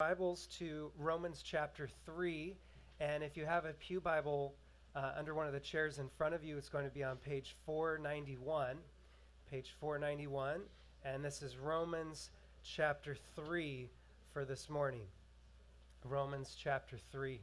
Bibles to Romans chapter 3. And if you have a Pew Bible under one of the chairs in front of you, it's going to be on page 491. Page 491. And this is Romans chapter 3 for this morning. Romans chapter 3.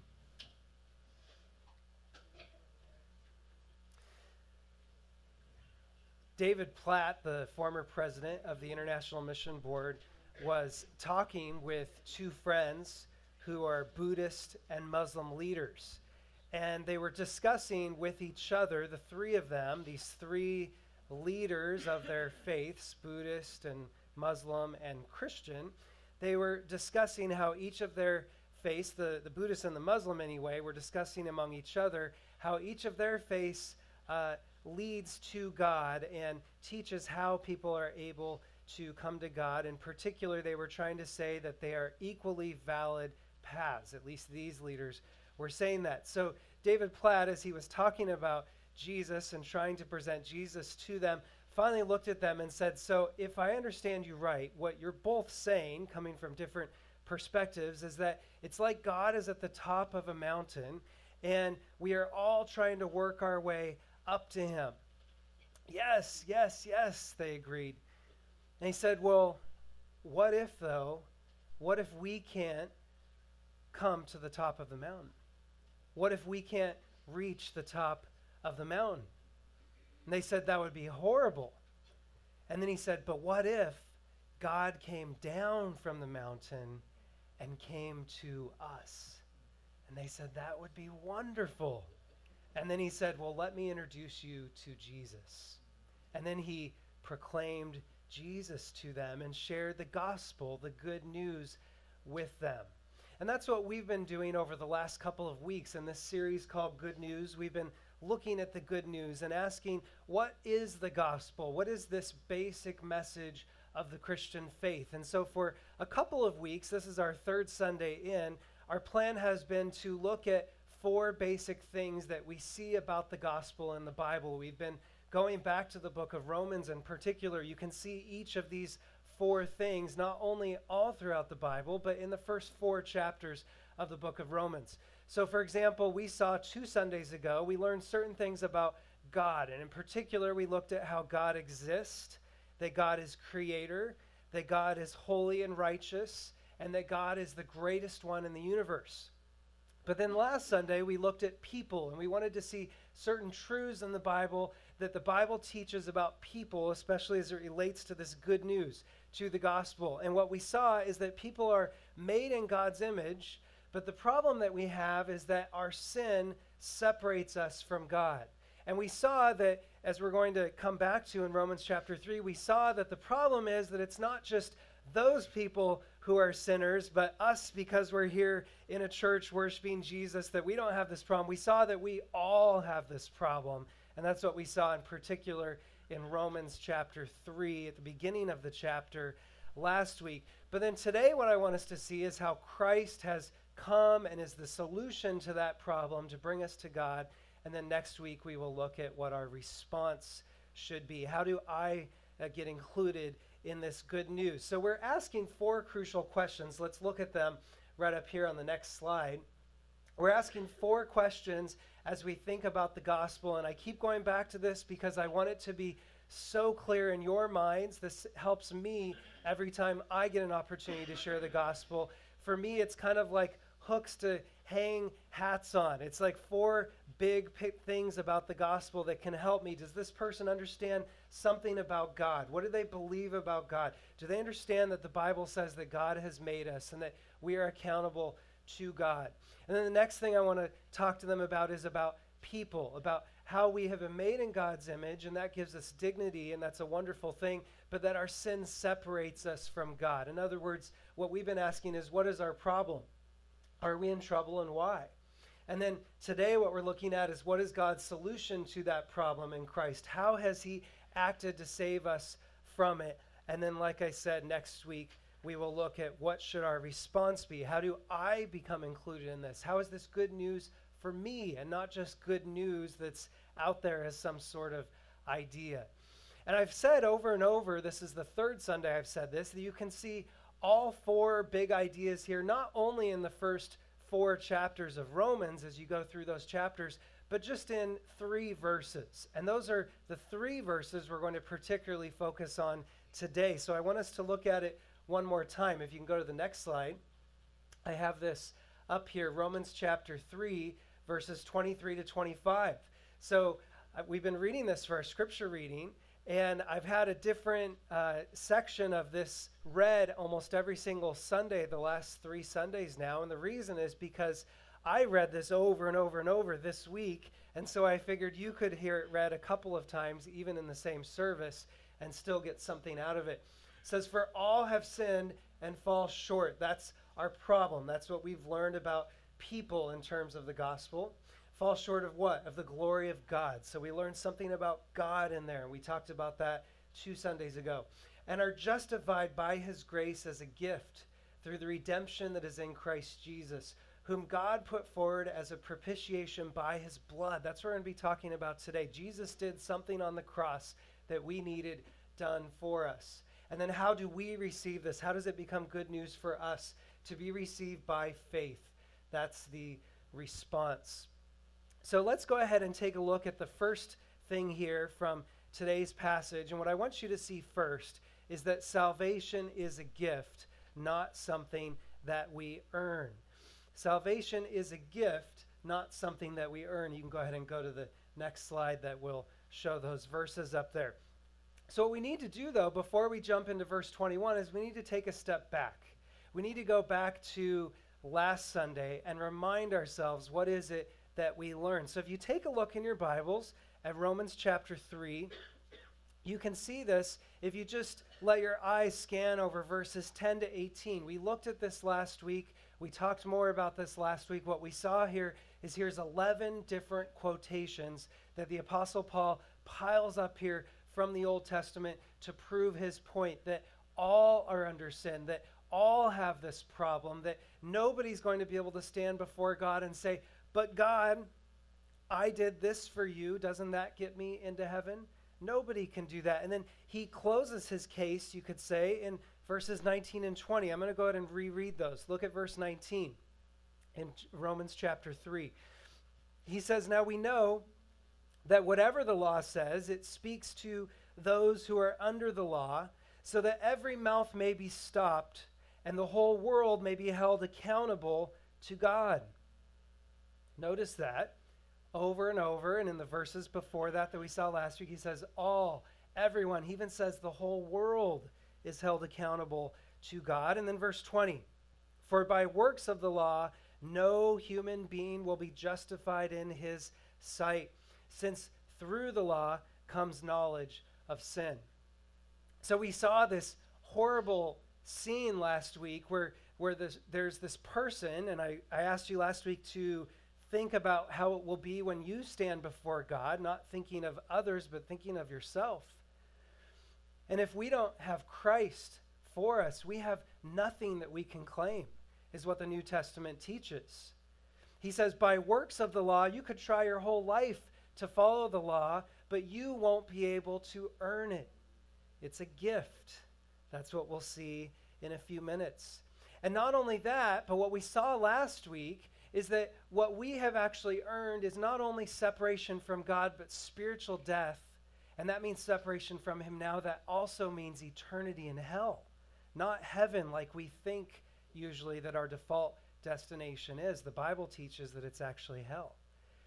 David Platt, the former president of the International Mission Board, was talking with two friends who are Buddhist and Muslim leaders. And they were discussing with each other, the three of them, these three leaders of their faiths, Buddhist and Muslim and Christian, they were discussing how each of their faiths, the Buddhist and the Muslim anyway, were discussing among each other how each of their faiths leads to God and teaches how people are able to come to God. In particular, they were trying to say that they are equally valid paths. At least these leaders were saying that. So David Platt, as he was talking about Jesus and trying to present Jesus to them, finally looked at them and said, so if I understand you right, what you're both saying, coming from different perspectives, is that it's like God is at the top of a mountain and we are all trying to work our way up to him. Yes, yes, yes, they agreed. And he said, well, what if we can't come to the top of the mountain? What if we can't reach the top of the mountain? And they said that would be horrible. And then he said, but what if God came down from the mountain and came to us? And they said that would be wonderful. And then he said, well, let me introduce you to Jesus. And then he proclaimed Jesus to them and shared the gospel, the good news with them. And that's what we've been doing over the last couple of weeks in this series called Good News. We've been looking at the good news and asking, what is the gospel? What is this basic message of the Christian faith? And so for a couple of weeks, this is our third Sunday in, our plan has been to look at four basic things that we see about the gospel in the Bible. We've been going back to the book of Romans in particular. You can see each of these four things, not only all throughout the Bible, but in the first four chapters of the book of Romans. So, for example, we saw 2 Sundays ago, we learned certain things about God. And in particular, we looked at how God exists, that God is creator, that God is holy and righteous, and that God is the greatest one in the universe. But then last Sunday, we looked at people, and we wanted to see certain truths in the Bible that the Bible teaches about people, especially as it relates to this good news, to the gospel. And what we saw is that people are made in God's image, but the problem that we have is that our sin separates us from God. And we saw that, as we're going to come back to in Romans chapter 3, we saw that the problem is that it's not just those people who are sinners, but us, because we're here in a church worshiping Jesus, that we don't have this problem. We saw that we all have this problem, and that's what we saw in particular in Romans chapter 3 at the beginning of the chapter last week. But then today what I want us to see is how Christ has come and is the solution to that problem to bring us to God. And then next week we will look at what our response should be. How do I get included in this good news? So we're asking four crucial questions. Let's look at them right up here on the next slide. We're asking four questions as we think about the gospel, and I keep going back to this because I want it to be so clear in your minds. This helps me every time I get an opportunity to share the gospel. For me, it's kind of like hooks to hang hats on. It's like four big things about the gospel that can help me. Does this person understand something about God? What do they believe about God? Do they understand that the Bible says that God has made us and that we are accountable to God? And then the next thing I want to talk to them about is about people, about how we have been made in God's image, and that gives us dignity, and that's a wonderful thing, but that our sin separates us from God. In other words, what we've been asking is, what is our problem? Are we in trouble, and why? And then today what we're looking at is, what is God's solution to that problem in Christ? How has he acted to save us from it? And then, like I said, next week we will look at what should our response be. How do I become included in this? How is this good news for me and not just good news that's out there as some sort of idea? And I've said over and over, this is the third Sunday I've said this, that you can see all four big ideas here, not only in the first 4 chapters of Romans as you go through those chapters, but just in 3 verses. And those are the 3 verses we're going to particularly focus on today. So I want us to look at it one more time. If you can go to the next slide. I have this up here, Romans chapter 3, verses 23 to 25. So we've been reading this for our scripture reading, and I've had a different section of this read almost every single Sunday, the last 3 Sundays now. And the reason is because I read this over and over and over this week, and so I figured you could hear it read a couple of times, even in the same service, and still get something out of it. It says, "For all have sinned and fall short." That's our problem. That's what we've learned about people in terms of the gospel. Fall short of what? Of the glory of God. So we learned something about God in there, and we talked about that 2 Sundays ago. "And are justified by his grace as a gift through the redemption that is in Christ Jesus, whom God put forward as a propitiation by his blood." That's what we're going to be talking about today. Jesus did something on the cross that we needed done for us. And then how do we receive this? How does it become good news for us? To be received by faith. That's the response. So let's go ahead and take a look at the first thing here from today's passage. And what I want you to see first is that salvation is a gift, not something that we earn. Salvation is a gift, not something that we earn. You can go ahead and go to the next slide that will show those verses up there. So what we need to do, though, before we jump into verse 21, is we need to take a step back. We need to go back to last Sunday and remind ourselves, what is it that we learned? So if you take a look in your Bibles at Romans chapter 3, you can see this if you just let your eyes scan over verses 10 to 18. We looked at this last week. We talked more about this last week. What we saw here is here's 11 different quotations that the Apostle Paul piles up here from the Old Testament to prove his point that all are under sin, that all have this problem, that nobody's going to be able to stand before God and say, "But God, I did this for you. Doesn't that get me into heaven?" Nobody can do that. And then he closes his case, you could say, in verses 19 and 20. I'm going to go ahead and reread those. Look at verse 19 in Romans chapter 3. He says, "Now we know that whatever the law says, it speaks to those who are under the law, so that every mouth may be stopped and the whole world may be held accountable to God." Notice that over and over, and in the verses before that we saw last week, he says all, everyone. He even says the whole world is held accountable to God. And then verse 20, "For by works of the law, no human being will be justified in his sight, since through the law comes knowledge of sin." So we saw this horrible scene last week where there's this person, and I asked you last week to think about how it will be when you stand before God, not thinking of others, but thinking of yourself. And if we don't have Christ for us, we have nothing that we can claim, is what the New Testament teaches. He says, by works of the law, you could try your whole life to follow the law, but you won't be able to earn it. It's a gift. That's what we'll see in a few minutes. And not only that, but what we saw last week is that what we have actually earned is not only separation from God, but spiritual death. And that means separation from him now. That also means eternity in hell, not heaven like we think usually that our default destination is. The Bible teaches that it's actually hell.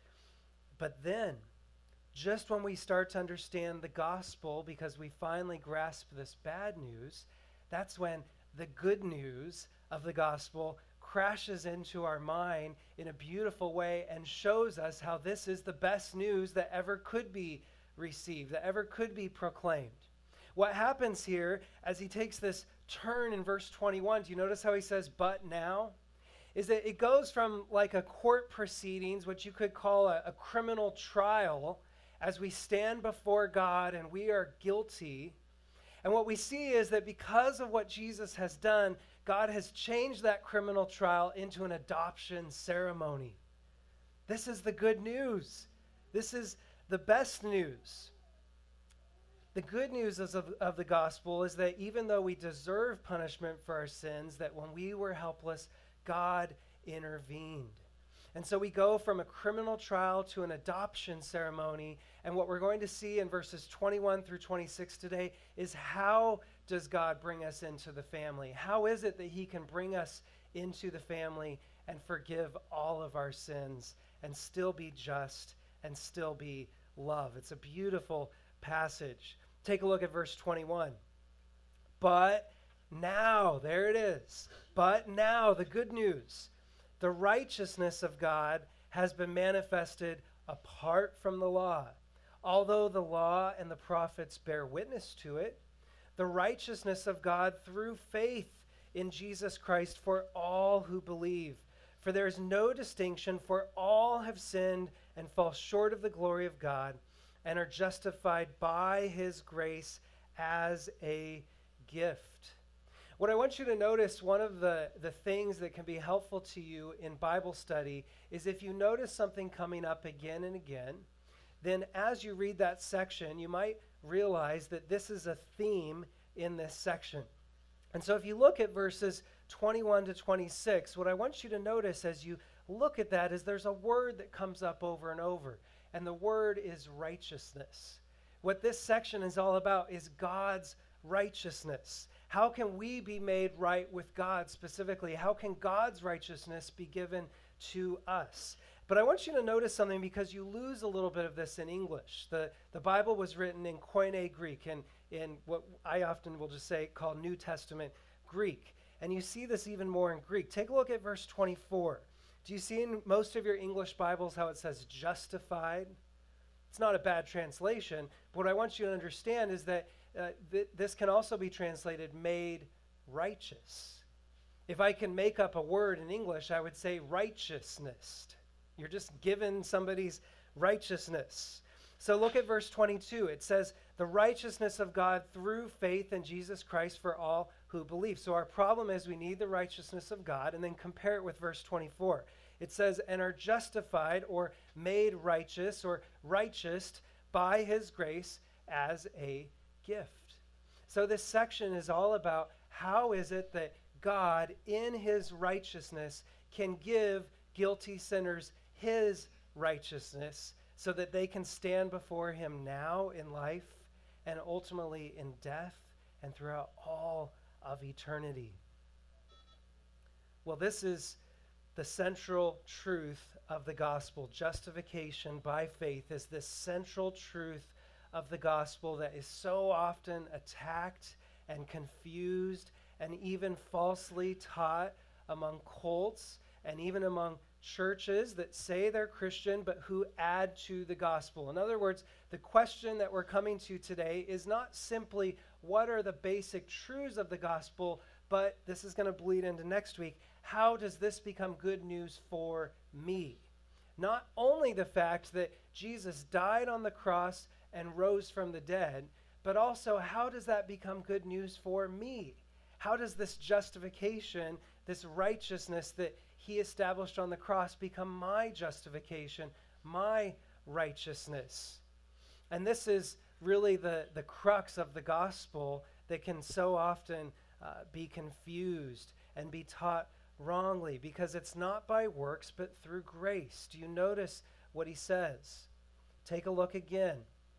But then, just when we start to understand the gospel, because we finally grasp this bad news, that's when the good news of the gospel crashes into our mind in a beautiful way and shows us how this is the best news that ever could be received, that ever could be proclaimed. What happens here as he takes this turn in verse 21, do you notice how he says, but now? Is that it goes from like a court proceedings, which you could call a criminal trial, as we stand before God and we are guilty. And what we see is that because of what Jesus has done, God has changed that criminal trial into an adoption ceremony. This is the good news. This is the best news. the good news of the gospel is that even though we deserve punishment for our sins, that when we were helpless, God intervened. And so we go from a criminal trial to an adoption ceremony. And what we're going to see in verses 21 through 26 today is, how does God bring us into the family? How is it that he can bring us into the family and forgive all of our sins and still be just and still be love? It's a beautiful passage. Take a look at verse 21. But now, there it is. But now, the good news. The righteousness of God has been manifested apart from the law. Although the law and the prophets bear witness to it, the righteousness of God through faith in Jesus Christ for all who believe. For there is no distinction, for all have sinned and fall short of the glory of God, and are justified by his grace as a gift. What I want you to notice, one of the things that can be helpful to you in Bible study, is if you notice something coming up again and again, then as you read that section, you might realize that this is a theme in this section. And so if you look at verses 21 to 26, what I want you to notice as you look at that is there's a word that comes up over and over, and the word is righteousness. What this section is all about is God's righteousness. How can we be made right with God specifically? How can God's righteousness be given to us? But I want you to notice something, because you lose a little bit of this in English. The Bible was written in Koine Greek, and in what I often will just say called New Testament Greek. And you see this even more in Greek. Take a look at verse 24. Do you see in most of your English Bibles how it says justified? It's not a bad translation, but what I want you to understand is that this can also be translated made righteous. If I can make up a word in English, I would say righteousness. You're just given somebody's righteousness. So look at verse 22. It says, the righteousness of God through faith in Jesus Christ for all who believe. So our problem is we need the righteousness of God, and then compare it with verse 24. It says, and are justified or made righteous or righteous by his grace as a gift. So this section is all about how is it that God in his righteousness can give guilty sinners his righteousness so that they can stand before him now in life and ultimately in death and throughout all of eternity. Well, this is the central truth of the gospel. Justification by faith is this central truth of the gospel that is so often attacked and confused and even falsely taught among cults and even among churches that say they're Christian but who add to the gospel. In other words, the question that we're coming to today is not simply what are the basic truths of the gospel, but this is going to bleed into next week. How does this become good news for me? Not only the fact that Jesus died on the cross and rose from the dead, but also how does that become good news for me? How does this justification, this righteousness that he established on the cross become my justification, my righteousness? And this is really the crux of the gospel that can so often be confused and be taught wrongly, because it's not by works but through grace. Do you notice what he says? Take a look again.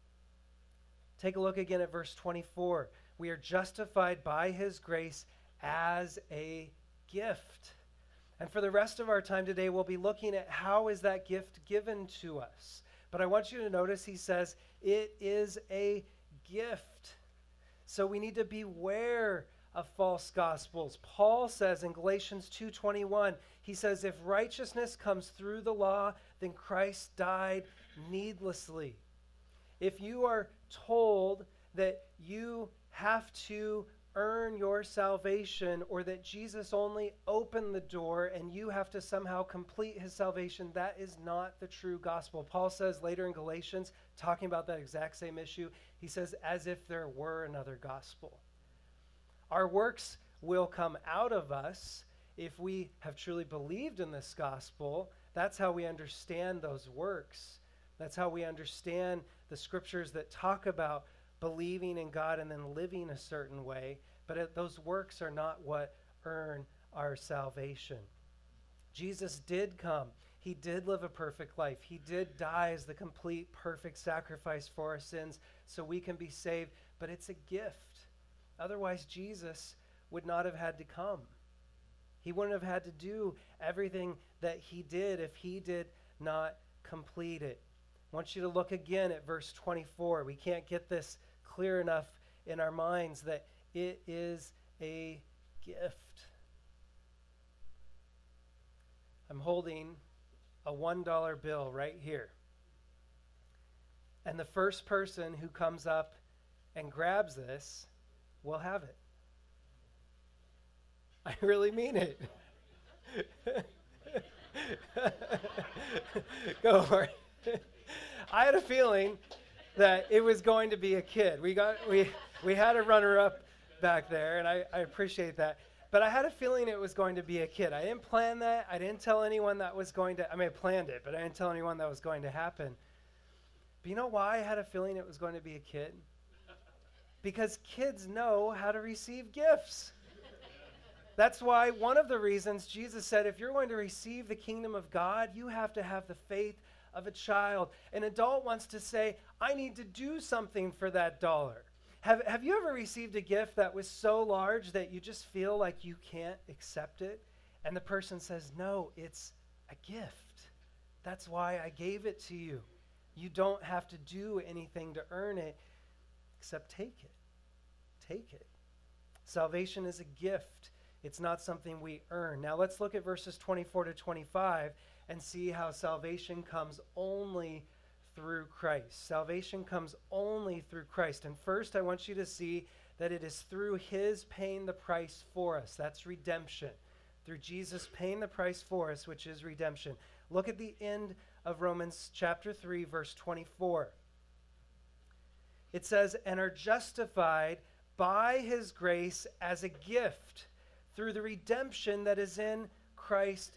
Take a look again at verse 24. We are justified by his grace as a gift. And for the rest of our time today, we'll be looking at how is that gift given to us. But I want you to notice he says it is a gift. So we need to beware of false gospels. Paul says in Galatians 2:21, he says, if righteousness comes through the law, then Christ died needlessly. If you are told that you have to earn your salvation, or that Jesus only opened the door and you have to somehow complete his salvation, that is not the true gospel. Paul says later in Galatians, talking about that exact same issue, he says, as if there were another gospel. Our works will come out of us if we have truly believed in this gospel. That's how we understand those works. That's how we understand the scriptures that talk about believing in God and then living a certain way, but those works are not what earn our salvation. Jesus did come. He did live a perfect life. He did die as the complete, perfect sacrifice for our sins so we can be saved, but it's a gift. Otherwise, Jesus would not have had to come. He wouldn't have had to do everything that he did if he did not complete it. I want you to look again at verse 24. We can't get this clear enough in our minds that it is a gift. I'm holding a $1 bill right here. And the first person who comes up and grabs this will have it. I really mean it. Go for it. I had a feeling that it was going to be a kid. We had a runner-up back there, and I appreciate that. But I had a feeling it was going to be a kid. I didn't plan that. I didn't tell anyone that was going to, I planned it, but I didn't tell anyone that was going to happen. But you know why I had a feeling it was going to be a kid? Because kids know how to receive gifts. That's why one of the reasons Jesus said, if you're going to receive the kingdom of God, you have to have the faith of a child. An adult wants to say, I need to do something for that dollar. Have you ever received a gift that was so large that you just feel like you can't accept it? And the person says, no, it's a gift. That's why I gave it to you. You don't have to do anything to earn it, except take it. Take it. Salvation is a gift. It's not something we earn. Now let's look at verses 24 to 25 and see how salvation comes only through Christ. Salvation comes only through Christ. And first, I want you to see that it is through his paying the price for us. That's redemption. Through Jesus paying the price for us, which is redemption. Look at the end of Romans chapter 3, verse 24. It says, and are justified by his grace as a gift through the redemption that is in Christ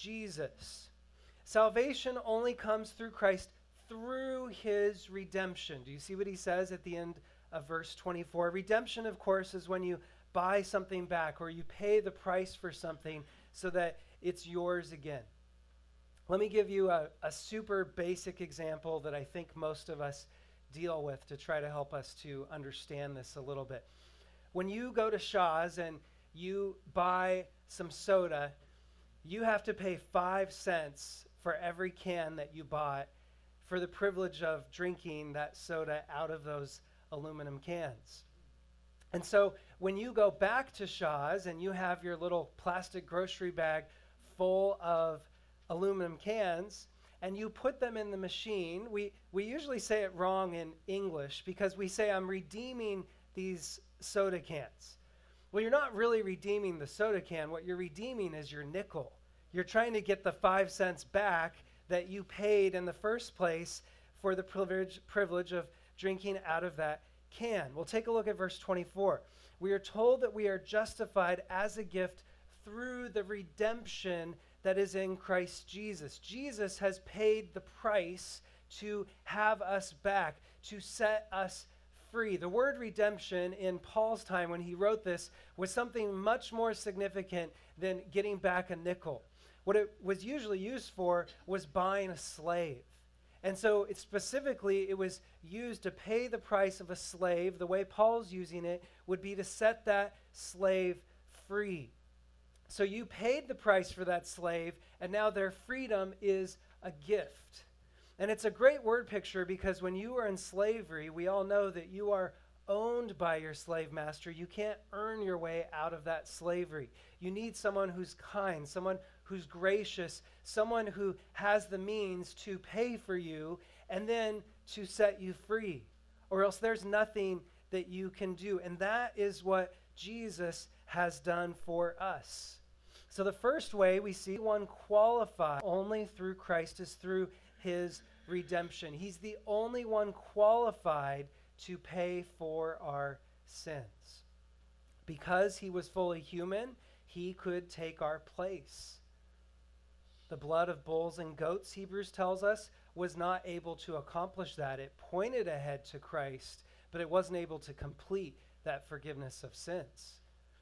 Jesus. Salvation only comes through Christ through his redemption. Do you see what he says at the end of verse 24? Redemption, of course, is when you buy something back or you pay the price for something so that it's yours again. Let me give you a super basic example that I think most of us deal with to try to help us to understand this a little bit. When you go to Shaw's and you buy some soda, you have to pay 5 cents for every can that you bought for the privilege of drinking that soda out of those aluminum cans. And so when you go back to Shaw's and you have your little plastic grocery bag full of aluminum cans and you put them in the machine, we usually say it wrong in English because we say, I'm redeeming these soda cans. Well, you're not really redeeming the soda can. What you're redeeming is your nickel. You're trying to get the 5 cents back that you paid in the first place for the privilege of drinking out of that can. Well, take a look at verse 24. We are told that we are justified as a gift through the redemption that is in Christ Jesus. Jesus has paid the price to have us back, to set us free. The word redemption in Paul's time when he wrote this was something much more significant than getting back a nickel. What it was usually used for was buying a slave. And so it was used to pay the price of a slave. The way Paul's using it would be to set that slave free. So you paid the price for that slave, and now their freedom is a gift. And it's a great word picture because when you are in slavery, we all know that you are owned by your slave master. You can't earn your way out of that slavery. You need someone who's kind, someone who's gracious, someone who has the means to pay for you and then to set you free. Or else there's nothing that you can do. And that is what Jesus has done for us. So the first way we see one qualified only through Christ is through his redemption. He's the only one qualified to pay for our sins. Because he was fully human, he could take our place. The blood of bulls and goats, Hebrews tells us, was not able to accomplish that. It pointed ahead to Christ, but it wasn't able to complete that forgiveness of sins.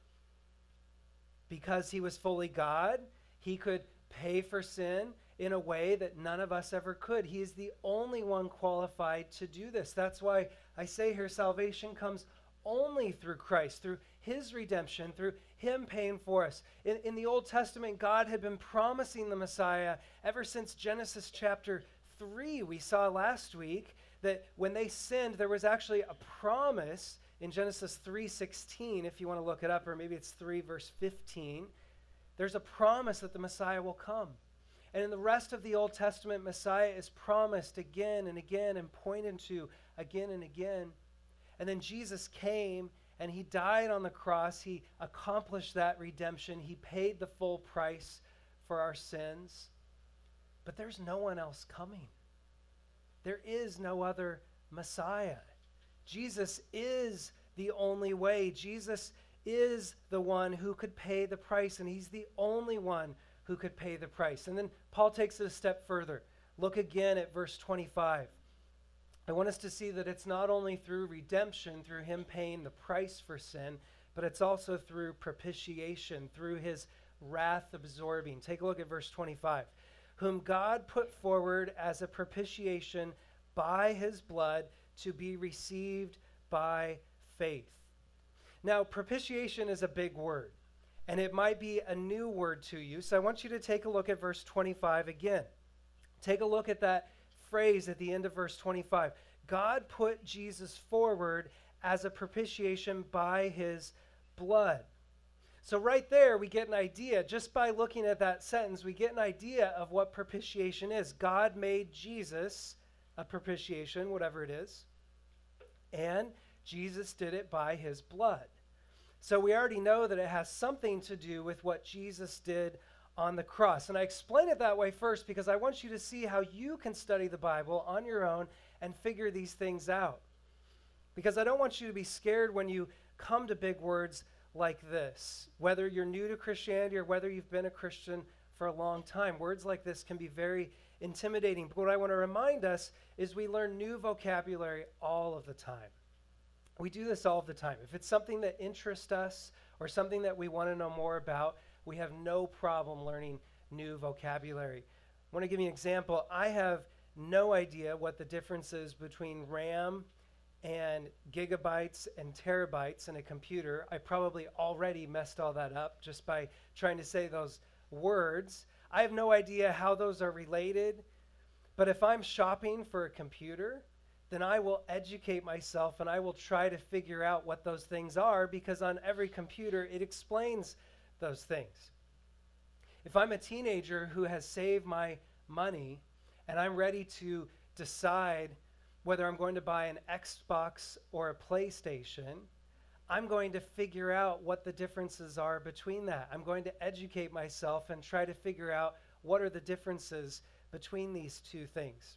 Because he was fully God, he could pay for sin in a way that none of us ever could. He is the only one qualified to do this. That's why I say here salvation comes only through Christ, through his redemption, through him paying for us. In the Old Testament, God had been promising the Messiah ever since Genesis chapter 3. We saw last week that when they sinned, there was actually a promise in Genesis 3:16, if you want to look it up, or maybe it's 3 verse 15. There's a promise that the Messiah will come. And in the rest of the Old Testament, Messiah is promised again and again and pointed to again and again. And then Jesus came and he died on the cross. He accomplished that redemption. He paid the full price for our sins. But there's no one else coming. There is no other Messiah. Jesus is the only way. Jesus is the one who could pay the price, and he's the only one who could pay the price. And then Paul takes it a step further. Look again at verse 25. I want us to see that it's not only through redemption, through him paying the price for sin, but it's also through propitiation, through his wrath absorbing. Take a look at verse 25. Whom God put forward as a propitiation by his blood to be received by faith. Now, propitiation is a big word, and it might be a new word to you. So I want you to take a look at verse 25 again. Take a look at that phrase at the end of verse 25. God put Jesus forward as a propitiation by his blood. So right there, we get an idea. Just by looking at that sentence, we get an idea of what propitiation is. God made Jesus a propitiation, whatever it is, and Jesus did it by his blood. So we already know that it has something to do with what Jesus did on the cross. And I explain it that way first because I want you to see how you can study the Bible on your own and figure these things out. Because I don't want you to be scared when you come to big words like this. Whether you're new to Christianity or whether you've been a Christian for a long time, words like this can be very intimidating. But what I want to remind us is we learn new vocabulary all of the time. We do this all the time. If it's something that interests us or something that we want to know more about, we have no problem learning new vocabulary. I want to give you an example. I have no idea what the difference is between RAM and gigabytes and terabytes in a computer. I probably already messed all that up just by trying to say those words. I have no idea how those are related. But if I'm shopping for a computer, then I will educate myself and I will try to figure out what those things are, because on every computer it explains those things. If I'm a teenager who has saved my money and I'm ready to decide whether I'm going to buy an Xbox or a PlayStation, I'm going to figure out what the differences are between that. I'm going to educate myself and try to figure out what are the differences between these two things.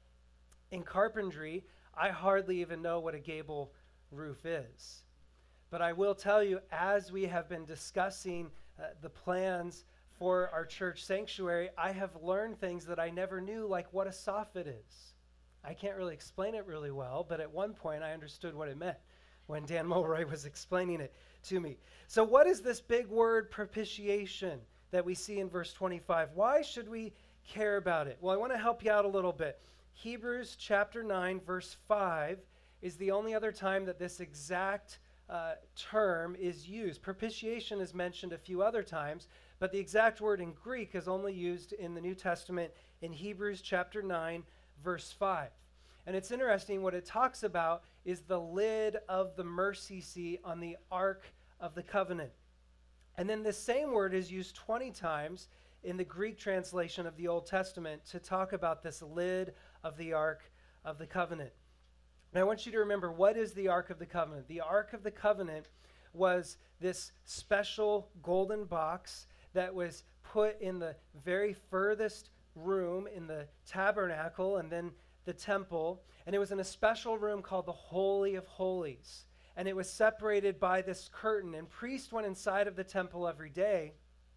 In carpentry, I hardly even know what a gable roof is. But I will tell you, as we have been discussing the plans for our church sanctuary, I have learned things that I never knew, like what a soffit is. I can't really explain it really well, but at one point I understood what it meant when Dan Mulroy was explaining it to me. So what is this big word propitiation that we see in verse 25? Why should we care about it? Well, I want to help you out a little bit. Hebrews chapter 9, verse 5 is the only other time that this exact term is used. Propitiation is mentioned a few other times, but the exact word in Greek is only used in the New Testament in Hebrews chapter 9, verse 5. And it's interesting, what it talks about is the lid of the mercy seat on the Ark of the Covenant. And then this same word is used 20 times in the Greek translation of the Old Testament to talk about this lid of the Ark of the Covenant. And I want you to remember, what is the Ark of the Covenant? The Ark of the Covenant was this special golden box that was put in the very furthest room in the tabernacle and then the temple. And it was in a special room called the Holy of Holies. And it was separated by this curtain. And priests went inside of the temple every day,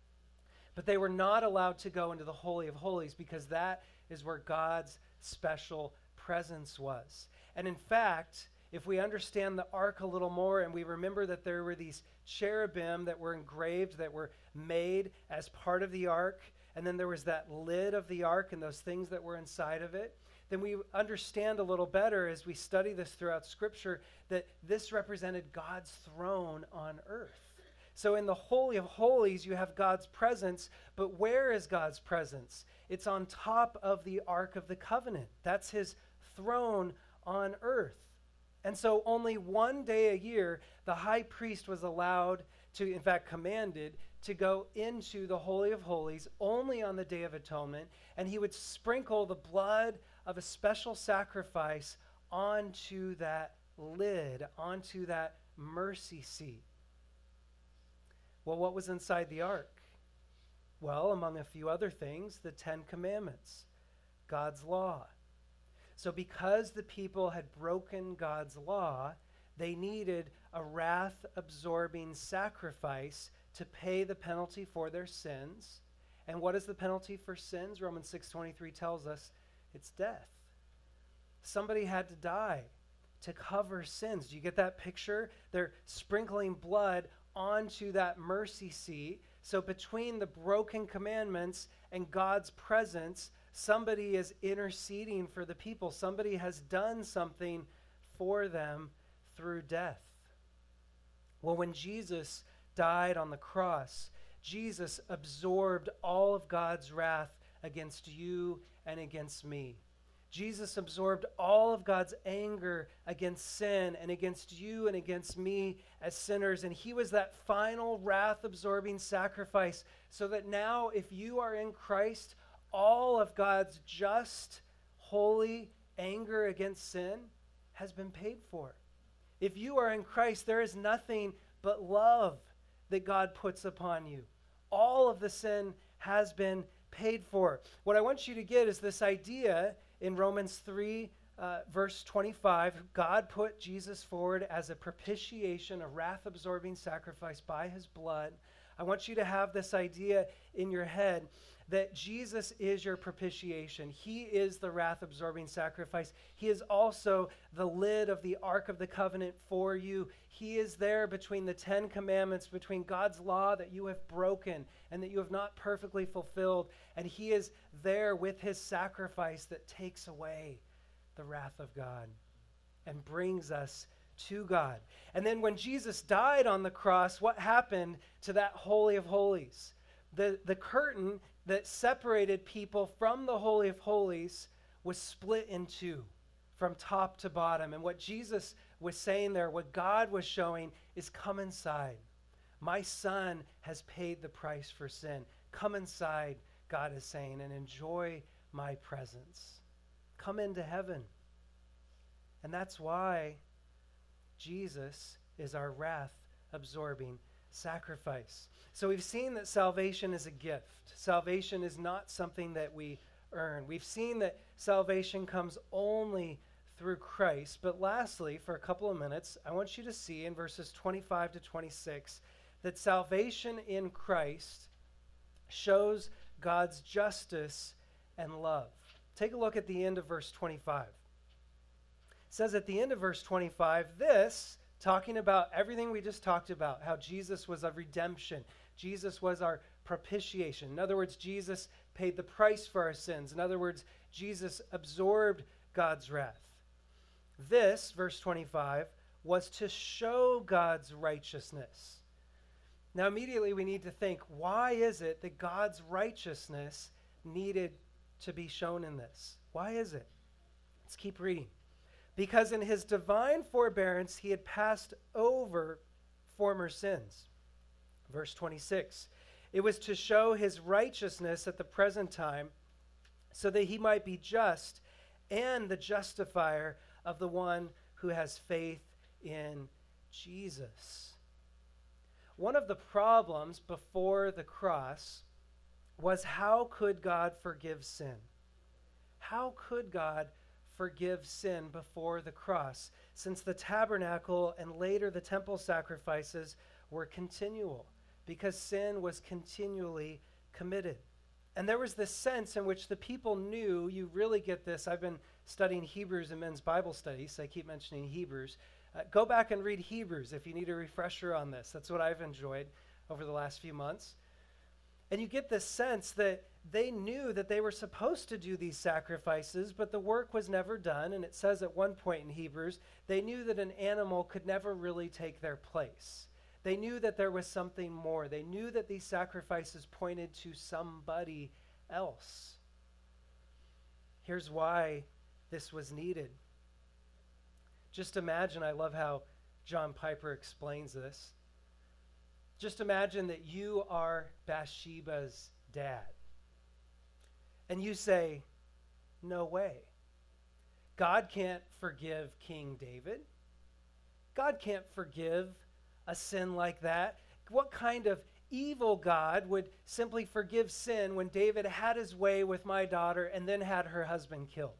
but they were not allowed to go into the Holy of Holies because that is where God's special presence was. And in fact, if we understand the ark a little more and we remember that there were these cherubim that were engraved, that were made as part of the ark, and then there was that lid of the ark and those things that were inside of it, then we understand a little better as we study this throughout Scripture that this represented God's throne on earth. So in the Holy of Holies, you have God's presence, but where is God's presence? It's on top of the Ark of the Covenant. That's his throne on earth. And so only one day a year, the high priest was allowed to, in fact, commanded to go into the Holy of Holies only on the Day of Atonement, and he would sprinkle the blood of a special sacrifice onto that lid, onto that mercy seat. Well, what was inside the ark? Well, among a few other things, the 10 Commandments, God's law. So because the people had broken God's law, they needed a wrath-absorbing sacrifice to pay the penalty for their sins. And what is the penalty for sins? Romans 6:23 tells us it's death. Somebody had to die to cover sins. Do you get that picture? They're sprinkling blood onto that mercy seat. So between the broken commandments and God's presence, somebody is interceding for the people. Somebody has done something for them through death. Well, when Jesus died on the cross, Jesus absorbed all of God's wrath against you and against me. Jesus absorbed all of God's anger against sin and against you and against me as sinners. And he was that final wrath-absorbing sacrifice so that now if you are in Christ, all of God's just, holy anger against sin has been paid for. If you are in Christ, there is nothing but love that God puts upon you. All of the sin has been paid for. What I want you to get is this idea in Romans 3, verse 25, God put Jesus forward as a propitiation, a wrath-absorbing sacrifice by his blood. I want you to have this idea in your head that Jesus is your propitiation. He is the wrath-absorbing sacrifice. He is also the lid of the Ark of the Covenant for you. He is there between the 10 Commandments, between God's law that you have broken and that you have not perfectly fulfilled. And he is there with his sacrifice that takes away the wrath of God and brings us to God. And then when Jesus died on the cross, what happened to that Holy of Holies? The curtain that separated people from the Holy of Holies was split in two from top to bottom. And what Jesus was saying there, what God was showing is come inside. My son has paid the price for sin. Come inside, God is saying, and enjoy my presence. Come into heaven. And that's why Jesus is our wrath-absorbing sacrifice. So we've seen that salvation is a gift. Salvation is not something that we earn. We've seen that salvation comes only through Christ. But lastly, for a couple of minutes, I want you to see in verses 25 to 26 that salvation in Christ shows God's justice and love. Take a look at the end of verse 25. It says at the end of verse 25, this, talking about everything we just talked about, how Jesus was our redemption. Jesus was our propitiation. In other words, Jesus paid the price for our sins. In other words, Jesus absorbed God's wrath. This, verse 25, was to show God's righteousness. Now, immediately we need to think, why is it that God's righteousness needed to be shown in this? Why is it? Let's keep reading. Because in his divine forbearance, he had passed over former sins. Verse 26, it was to show his righteousness at the present time, so that he might be just and the justifier of the one who has faith in Jesus. One of the problems before the cross was, how could God forgive sin? How could God forgive sin before the cross, since the tabernacle and later the temple sacrifices were continual, because sin was continually committed? And there was this sense in which the people knew, you really get this. I've been studying Hebrews in men's Bible studies, so I keep mentioning Hebrews. Go back and read Hebrews if you need a refresher on this. That's what I've enjoyed over the last few months. And you get this sense that they knew that they were supposed to do these sacrifices, but the work was never done. And it says at one point in Hebrews, they knew that an animal could never really take their place. They knew that there was something more. They knew that these sacrifices pointed to somebody else. Here's why this was needed. Just imagine, I love how John Piper explains this. Just imagine that you are Bathsheba's dad. And you say, no way. God can't forgive King David. God can't forgive a sin like that. What kind of evil God would simply forgive sin when David had his way with my daughter and then had her husband killed?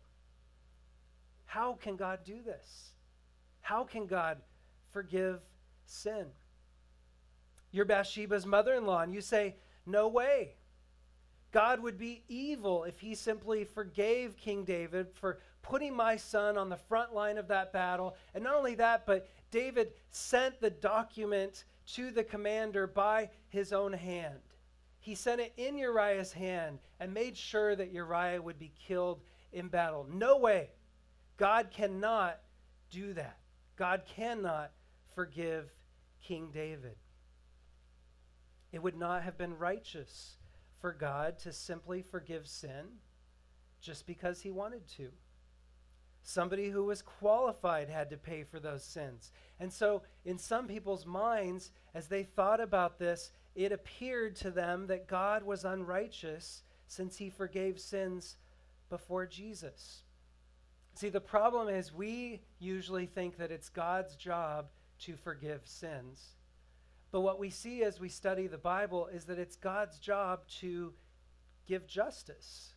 How can God do this? How can God forgive sin? You're Bathsheba's mother-in-law, and you say, no way. God would be evil if he simply forgave King David for putting my son on the front line of that battle. And not only that, but David sent the document to the commander by his own hand. He sent it in Uriah's hand and made sure that Uriah would be killed in battle. No way. God cannot do that. God cannot forgive King David. It would not have been righteous for God to simply forgive sin just because he wanted to. Somebody who was qualified had to pay for those sins. And so in some people's minds, as they thought about this, it appeared to them that God was unrighteous since he forgave sins before Jesus. See, the problem is we usually think that it's God's job to forgive sins. But what we see as we study the Bible is that it's God's job to give justice.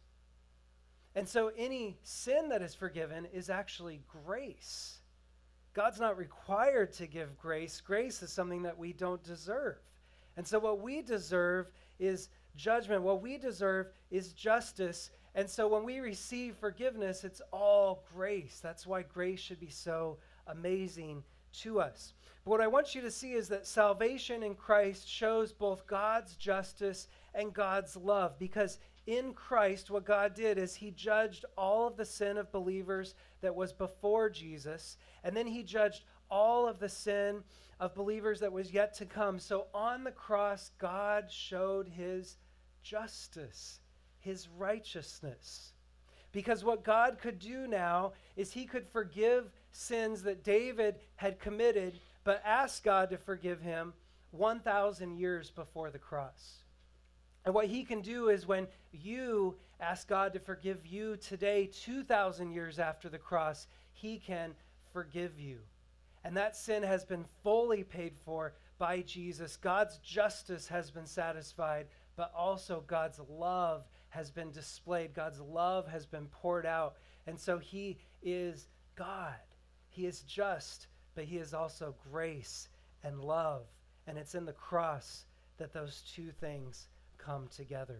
And so any sin that is forgiven is actually grace. God's not required to give grace. Grace is something that we don't deserve. And so what we deserve is judgment. What we deserve is justice. And so when we receive forgiveness, it's all grace. That's why grace should be so amazing to us. But what I want you to see is that salvation in Christ shows both God's justice and God's love, because in Christ, what God did is he judged all of the sin of believers that was before Jesus, and then he judged all of the sin of believers that was yet to come. So on the cross, God showed his justice, his righteousness. Because what God could do now is he could forgive sins that David had committed, but ask God to forgive him 1,000 years before the cross. And what he can do is when you ask God to forgive you today, 2,000 years after the cross, he can forgive you. And that sin has been fully paid for by Jesus. God's justice has been satisfied, but also God's love has been displayed. God's love has been poured out. And so he is God. He is just, but he is also grace and love. And it's in the cross that those two things come together.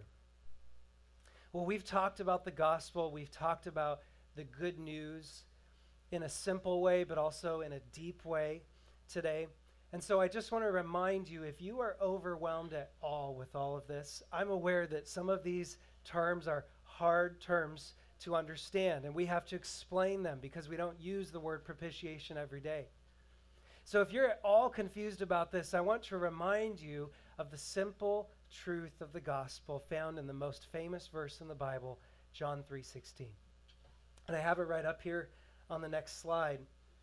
Well, we've talked about the gospel. We've talked about the good news in a simple way, but also in a deep way today. And so I just want to remind you, if you are overwhelmed at all with all of this, I'm aware that some of these terms are hard terms to understand, and we have to explain them because we don't use the word propitiation every day. So if you're at all confused about this, I want to remind you of the simple truth of the gospel found in the most famous verse in the Bible, John 3:16. And I have it right up here on the next slide.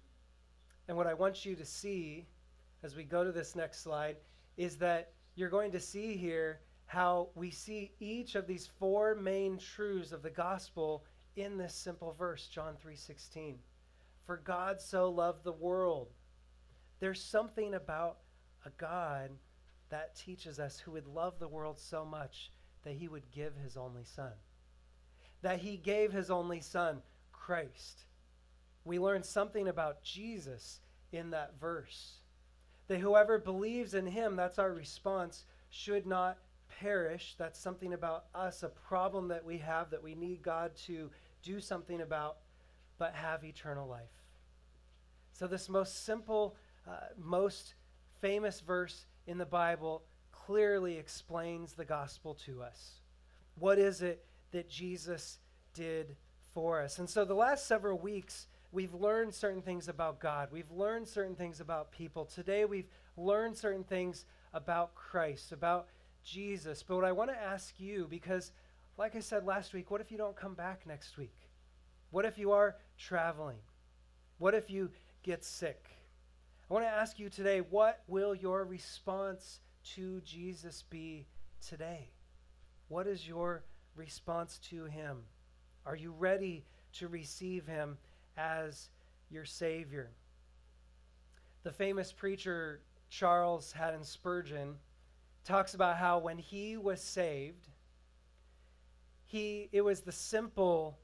And what I want you to see as we go to this next slide is that you're going to see here how we see each of these four main truths of the gospel in this simple verse, John 3:16. For God so loved the world. There's something about a God that teaches us who would love the world so much that he would give his only son. That he gave his only son, Christ. We learn something about Jesus in that verse. That whoever believes in him, that's our response, should not perish. That's something about us, a problem that we have that we need God to do something about, but have eternal life. So this most simple, most famous verse in the Bible clearly explains the gospel to us. What is it that Jesus did for us? And so the last several weeks, we've learned certain things about God. We've learned certain things about people. Today, we've learned certain things about Christ, about Jesus. But what I want to ask you, because like I said last week, what if you don't come back next week? What if you are traveling? What if you get sick? I want to ask you today, what will your response to Jesus be today? What is your response to him? Are you ready to receive him as your Savior? The famous preacher Charles Haddon Spurgeon talks about how when he was saved, it was the simple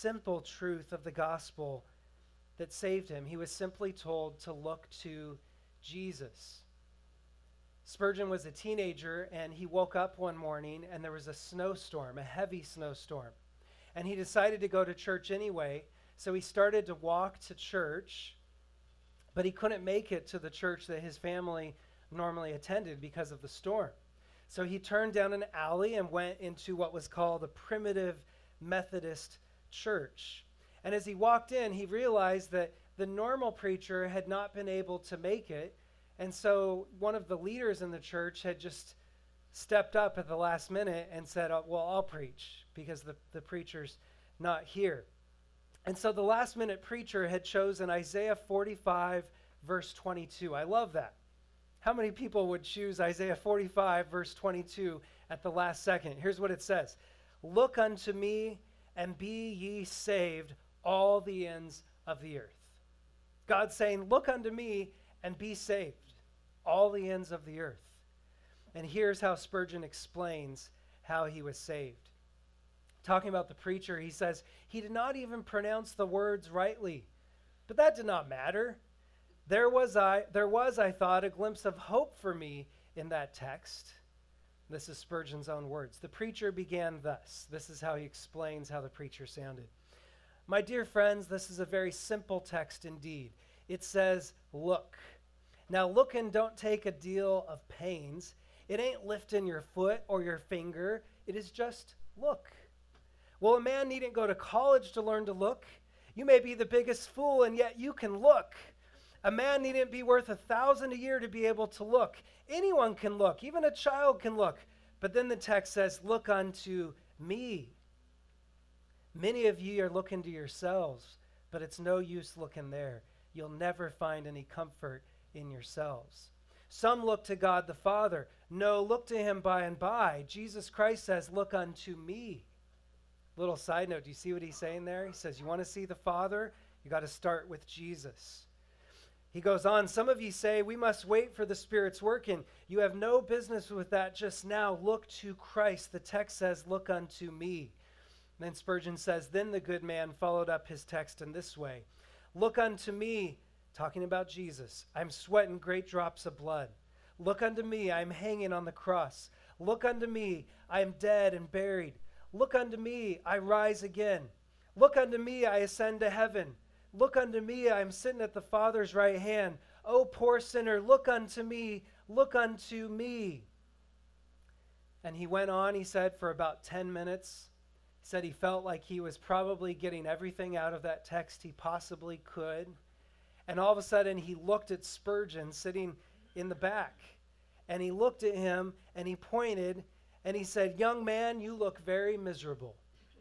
truth of the gospel that saved him. He was simply told to look to Jesus. Spurgeon was a teenager, and he woke up one morning, and there was a snowstorm, a heavy snowstorm. And he decided to go to church anyway, so he started to walk to church, but he couldn't make it to the church that his family normally attended because of the storm. So he turned down an alley and went into what was called a primitive Methodist church. And as he walked in, he realized that the normal preacher had not been able to make it. And so one of the leaders in the church had just stepped up at the last minute and said, oh, well, I'll preach because the preacher's not here. And so the last minute preacher had chosen Isaiah 45, verse 22. I love that. How many people would choose Isaiah 45, verse 22 at the last second? Here's what it says. Look unto me and be ye saved, all the ends of the earth. God's saying, look unto me and be saved, all the ends of the earth. And here's how Spurgeon explains how he was saved. Talking about the preacher, he says, he did not even pronounce the words rightly, but that did not matter. There was, I thought, a glimpse of hope for me in that text. This is Spurgeon's own words. The preacher began thus. This is how he explains how the preacher sounded. My dear friends, this is a very simple text indeed. It says, look. Now look and don't take a deal of pains. It ain't lifting your foot or your finger. It is just look. Well, a man needn't go to college to learn to look. You may be the biggest fool, and yet you can look. A man needn't be worth 1,000 a year to be able to look. Anyone can look. Even a child can look. But then the text says, look unto me. Many of ye are looking to yourselves, but it's no use looking there. You'll never find any comfort in yourselves. Some look to God the Father. No, look to him by and by. Jesus Christ says, look unto me. Little side note, do you see what he's saying there? He says, you want to see the Father? You got to start with Jesus. He goes on, some of you say, we must wait for the Spirit's working. You have no business with that just now. Look to Christ. The text says, look unto me. And then Spurgeon says, then the good man followed up his text in this way. Look unto me, talking about Jesus. I'm sweating great drops of blood. Look unto me, I'm hanging on the cross. Look unto me, I am dead and buried. Look unto me, I rise again. Look unto me, I ascend to heaven. Look unto me, I am sitting at the Father's right hand. O poor sinner, look unto me, look unto me. And he went on, he said, for about 10 minutes. He said he felt like he was probably getting everything out of that text he possibly could. And all of a sudden, he looked at Spurgeon sitting in the back. And he looked at him, and he pointed, and he said, young man, you look very miserable.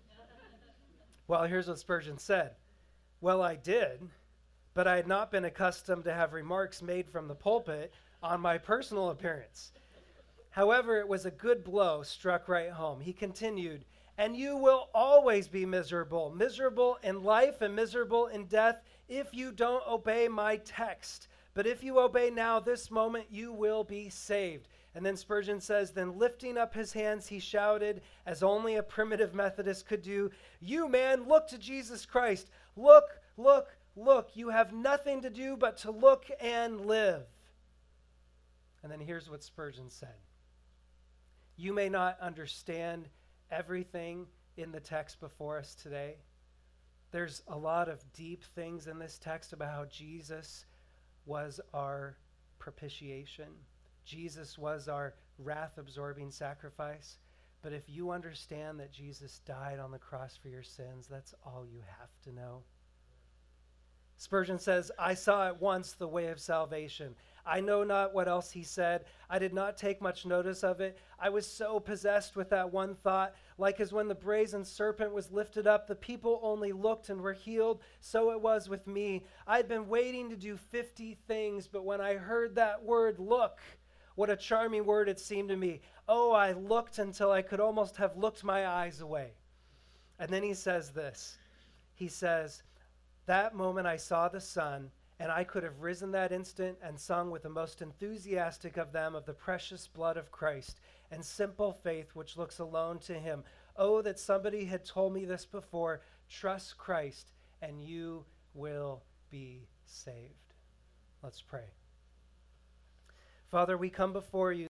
Well, here's what Spurgeon said. Well, I did, but I had not been accustomed to have remarks made from the pulpit on my personal appearance. However, it was a good blow struck right home. He continued, and you will always be miserable in life and miserable in death if you don't obey my text. But if you obey now, this moment, you will be saved. And then Spurgeon says, then lifting up his hands, he shouted, as only a primitive Methodist could do, you man, look to Jesus Christ. Look, look, look. You have nothing to do but to look and live. And then here's what Spurgeon said. You may not understand everything in the text before us today. There's a lot of deep things in this text about how Jesus was our propitiation. Jesus was our wrath-absorbing sacrifice. But if you understand that Jesus died on the cross for your sins, that's all you have to know. Spurgeon says, I saw at once the way of salvation. I know not what else he said. I did not take much notice of it. I was so possessed with that one thought, like as when the brazen serpent was lifted up, the people only looked and were healed. So it was with me. I'd been waiting to do 50 things, but when I heard that word, look, what a charming word it seemed to me. Oh, I looked until I could almost have looked my eyes away. And then he says this. He says, that moment I saw the sun, and I could have risen that instant and sung with the most enthusiastic of them of the precious blood of Christ and simple faith which looks alone to him. Oh, that somebody had told me this before. Trust Christ, and you will be saved. Let's pray. Father, we come before you